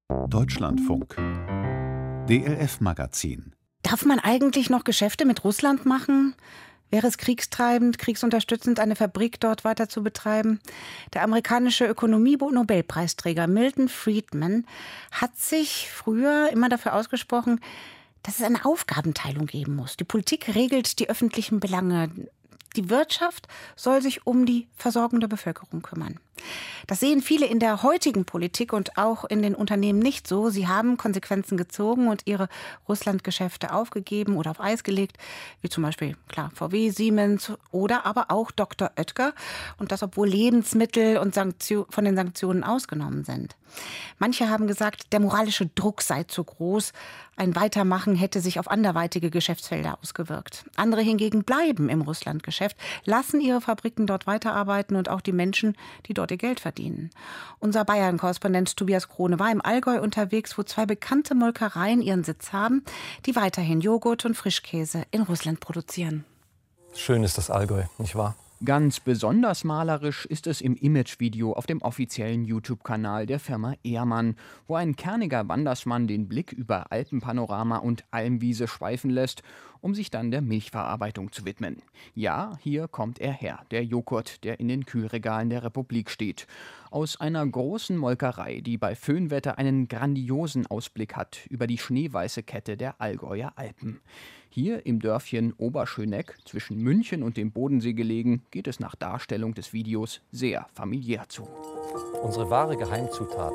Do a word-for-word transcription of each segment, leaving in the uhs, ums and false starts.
Deutschlandfunk. D L F-Magazin. Darf man eigentlich noch Geschäfte mit Russland machen? Wäre es kriegstreibend, kriegsunterstützend, eine Fabrik dort weiter zu betreiben? Der amerikanische Ökonomie-Nobelpreisträger Milton Friedman hat sich früher immer dafür ausgesprochen, dass es eine Aufgabenteilung geben muss. Die Politik regelt die öffentlichen Belange. Die Wirtschaft soll sich um die Versorgung der Bevölkerung kümmern. Das sehen viele in der heutigen Politik und auch in den Unternehmen nicht so. Sie haben Konsequenzen gezogen und ihre Russlandgeschäfte aufgegeben oder auf Eis gelegt, wie zum Beispiel klar V W, Siemens oder aber auch Doktor Oetker. Und das, obwohl Lebensmittel und Sanktio- von den Sanktionen ausgenommen sind. Manche haben gesagt, der moralische Druck sei zu groß. Ein Weitermachen hätte sich auf anderweitige Geschäftsfelder ausgewirkt. Andere hingegen bleiben im Russlandgeschäft, lassen ihre Fabriken dort weiterarbeiten und auch die Menschen, die dort ihr Geld verdienen. Unser Bayern-Korrespondent Tobias Krone war im Allgäu unterwegs, wo zwei bekannte Molkereien ihren Sitz haben, die weiterhin Joghurt und Frischkäse in Russland produzieren. Schön ist das Allgäu, nicht wahr? Ganz besonders malerisch ist es im Imagevideo auf dem offiziellen YouTube-Kanal der Firma Ehrmann, wo ein kerniger Wandersmann den Blick über Alpenpanorama und Almwiese schweifen lässt, um sich dann der Milchverarbeitung zu widmen. Ja, hier kommt er her, der Joghurt, der in den Kühlregalen der Republik steht. Aus einer großen Molkerei, die bei Föhnwetter einen grandiosen Ausblick hat über die schneeweiße Kette der Allgäuer Alpen. Hier im Dörfchen Oberschöneck, zwischen München und dem Bodensee gelegen, geht es nach Darstellung des Videos sehr familiär zu. Unsere wahre Geheimzutat,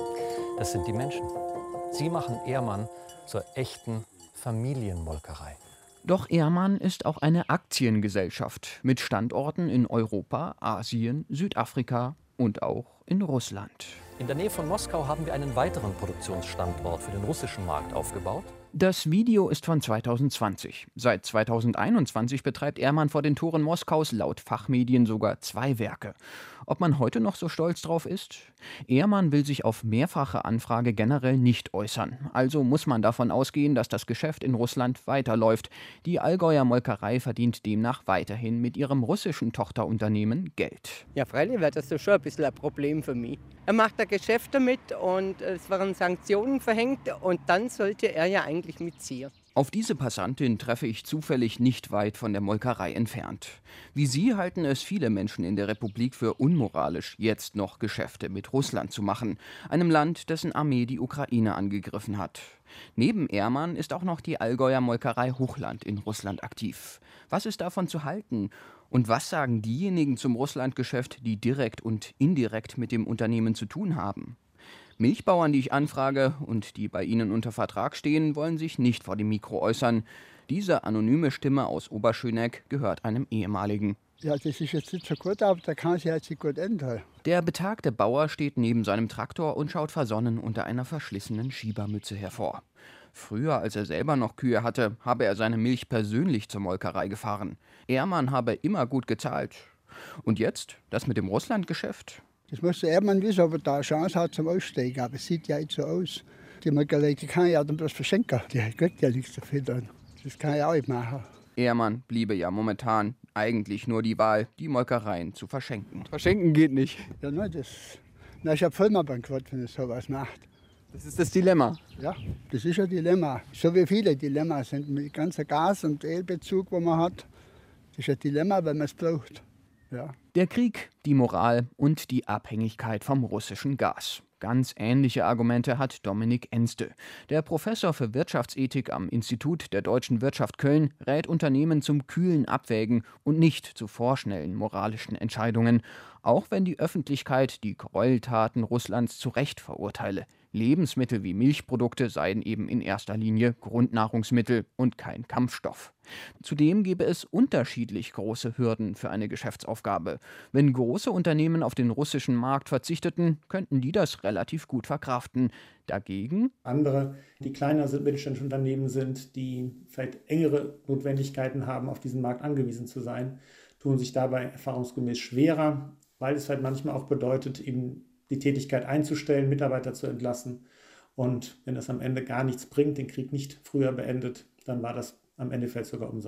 das sind die Menschen. Sie machen Ehrmann zur echten Familienmolkerei. Doch Ehrmann ist auch eine Aktiengesellschaft mit Standorten in Europa, Asien, Südafrika und auch in Russland. In der Nähe von Moskau haben wir einen weiteren Produktionsstandort für den russischen Markt aufgebaut. Das Video ist von zweitausendzwanzig. Seit zweitausendeinundzwanzig betreibt Ehrmann vor den Toren Moskaus laut Fachmedien sogar zwei Werke. Ob man heute noch so stolz drauf ist? Ehrmann will sich auf mehrfache Anfrage generell nicht äußern. Also muss man davon ausgehen, dass das Geschäft in Russland weiterläuft. Die Allgäuer Molkerei verdient demnach weiterhin mit ihrem russischen Tochterunternehmen Geld. Ja, freilich wäre das schon ein bisschen ein Problem für mich. Er macht da Geschäfte mit und es werden Sanktionen verhängt und dann sollte er ja eigentlich mitziehen. Auf diese Passantin treffe ich zufällig nicht weit von der Molkerei entfernt. Wie sie halten es viele Menschen in der Republik für unmoralisch, jetzt noch Geschäfte mit Russland zu machen, einem Land, dessen Armee die Ukraine angegriffen hat. Neben Ehrmann ist auch noch die Allgäuer Molkerei Hochland in Russland aktiv. Was ist davon zu halten? Und was sagen diejenigen zum Russlandgeschäft, die direkt und indirekt mit dem Unternehmen zu tun haben? Milchbauern, die ich anfrage und die bei Ihnen unter Vertrag stehen, wollen sich nicht vor dem Mikro äußern. Diese anonyme Stimme aus Oberschöneck gehört einem ehemaligen. Ja, das ist jetzt nicht so gut, aber da kann sich jetzt nicht gut ändern. Der betagte Bauer steht neben seinem Traktor und schaut versonnen unter einer verschlissenen Schiebermütze hervor. Früher, als er selber noch Kühe hatte, habe er seine Milch persönlich zur Molkerei gefahren. Ehrmann habe immer gut gezahlt. Und jetzt, das mit dem Russlandgeschäft? Das muss der Ehrmann wissen, ob er da eine Chance hat zum Aussteigen. Aber es sieht ja nicht so aus. Die Molkerei, die kann ja dann bloß verschenken. Die kriegt ja nichts dafür dann. Das kann ja auch nicht machen. Ehrmann bliebe ja momentan eigentlich nur die Wahl, die Molkereien zu verschenken. Verschenken geht nicht. Ja, nein, das, das ist ja Vollmann-Bankrott, wenn er sowas macht. Das ist das Dilemma. Ja, das ist ein Dilemma. So wie viele Dilemmas sind mit dem ganzen Gas- und Ölbezug, den man hat. Das ist ein Dilemma, wenn man es braucht. Ja. Der Krieg, die Moral und die Abhängigkeit vom russischen Gas. Ganz ähnliche Argumente hat Dominik Enste. Der Professor für Wirtschaftsethik am Institut der Deutschen Wirtschaft Köln rät Unternehmen zum kühlen Abwägen und nicht zu vorschnellen moralischen Entscheidungen, auch wenn die Öffentlichkeit die Gräueltaten Russlands zu Recht verurteile. Lebensmittel wie Milchprodukte seien eben in erster Linie Grundnahrungsmittel und kein Kampfstoff. Zudem gebe es unterschiedlich große Hürden für eine Geschäftsaufgabe. Wenn große Unternehmen auf den russischen Markt verzichteten, könnten die das relativ gut verkraften. Dagegen andere, die kleiner sind, mittelständische Unternehmen sind, die vielleicht engere Notwendigkeiten haben, auf diesen Markt angewiesen zu sein, tun sich dabei erfahrungsgemäß schwerer, weil es halt manchmal auch bedeutet, eben die Tätigkeit einzustellen, Mitarbeiter zu entlassen. Und wenn das am Ende gar nichts bringt, den Krieg nicht früher beendet, dann war das am Ende vielleicht sogar umsonst.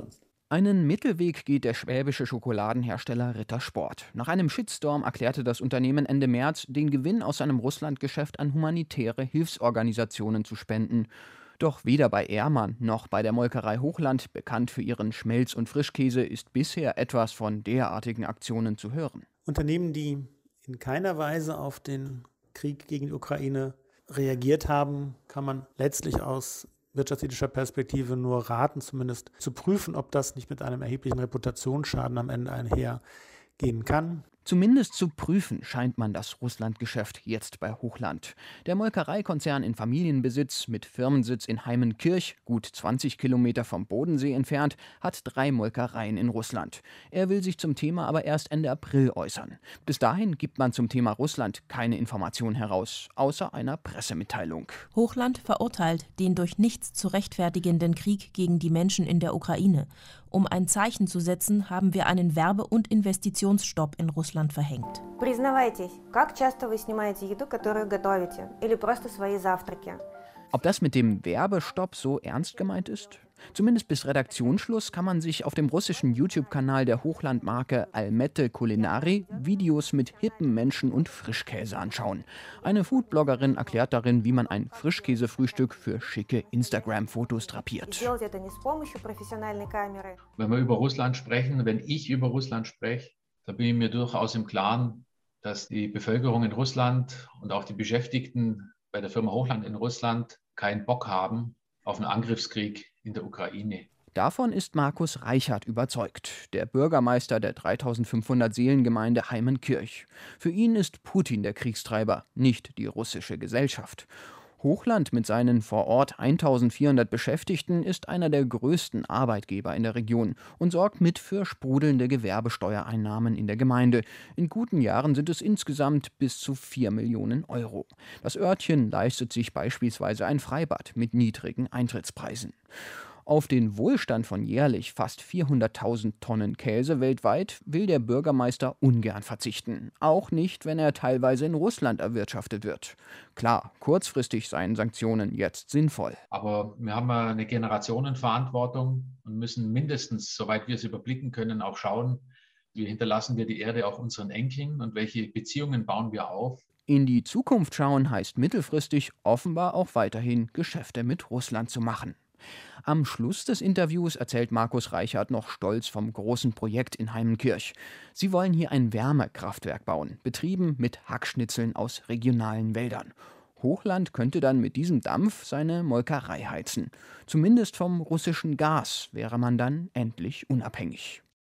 Einen Mittelweg geht der schwäbische Schokoladenhersteller Rittersport. Nach einem Shitstorm erklärte das Unternehmen Ende März, den Gewinn aus seinem Russlandgeschäft an humanitäre Hilfsorganisationen zu spenden. Doch weder bei Ehrmann noch bei der Molkerei Hochland, bekannt für ihren Schmelz- und Frischkäse, ist bisher etwas von derartigen Aktionen zu hören. Unternehmen, die in keiner Weise auf den Krieg gegen die Ukraine reagiert haben, kann man letztlich aus wirtschaftsethischer Perspektive nur raten, zumindest zu prüfen, ob das nicht mit einem erheblichen Reputationsschaden am Ende einhergehen kann. Zumindest zu prüfen scheint man das Russlandgeschäft jetzt bei Hochland. Der Molkereikonzern in Familienbesitz mit Firmensitz in Heimenkirch, gut zwanzig Kilometer vom Bodensee entfernt, hat drei Molkereien in Russland. Er will sich zum Thema aber erst Ende April äußern. Bis dahin gibt man zum Thema Russland keine Informationen heraus, außer einer Pressemitteilung. Hochland verurteilt den durch nichts zu rechtfertigenden Krieg gegen die Menschen in der Ukraine. Um ein Zeichen zu setzen, haben wir einen Werbe- und Investitionsstopp in Russland verhängt. Признавайтесь, как часто вы снимаете еду, которую готовите, или просто свои завтраки? Ob das mit dem Werbestopp so ernst gemeint ist? Zumindest bis Redaktionsschluss kann man sich auf dem russischen YouTube-Kanal der Hochlandmarke Almette Culinari Videos mit hippen Menschen und Frischkäse anschauen. Eine Foodbloggerin erklärt darin, wie man ein Frischkäsefrühstück für schicke Instagram-Fotos drapiert. Wenn wir über Russland sprechen, wenn ich über Russland spreche, da bin ich mir durchaus im Klaren, dass die Bevölkerung in Russland und auch die Beschäftigten bei der Firma Hochland in Russland keinen Bock haben auf einen Angriffskrieg in der Ukraine. Davon ist Markus Reichert überzeugt, der Bürgermeister der dreitausendfünfhundert Seelengemeinde Heimenkirch. Für ihn ist Putin der Kriegstreiber, nicht die russische Gesellschaft. Hochland mit seinen vor Ort eintausendvierhundert Beschäftigten ist einer der größten Arbeitgeber in der Region und sorgt mit für sprudelnde Gewerbesteuereinnahmen in der Gemeinde. In guten Jahren sind es insgesamt bis zu vier Millionen Euro. Das Örtchen leistet sich beispielsweise ein Freibad mit niedrigen Eintrittspreisen. Auf den Wohlstand von jährlich fast vierhunderttausend Tonnen Käse weltweit will der Bürgermeister ungern verzichten. Auch nicht, wenn er teilweise in Russland erwirtschaftet wird. Klar, kurzfristig seien Sanktionen jetzt sinnvoll. Aber wir haben eine Generationenverantwortung und müssen mindestens, soweit wir es überblicken können, auch schauen, wie hinterlassen wir die Erde auch unseren Enkeln und welche Beziehungen bauen wir auf. In die Zukunft schauen heißt mittelfristig offenbar auch weiterhin Geschäfte mit Russland zu machen. Am Schluss des Interviews erzählt Markus Reichert noch stolz vom großen Projekt in Heimenkirch. Sie wollen hier ein Wärmekraftwerk bauen, betrieben mit Hackschnitzeln aus regionalen Wäldern. Hochland könnte dann mit diesem Dampf seine Molkerei heizen. Zumindest vom russischen Gas wäre man dann endlich unabhängig.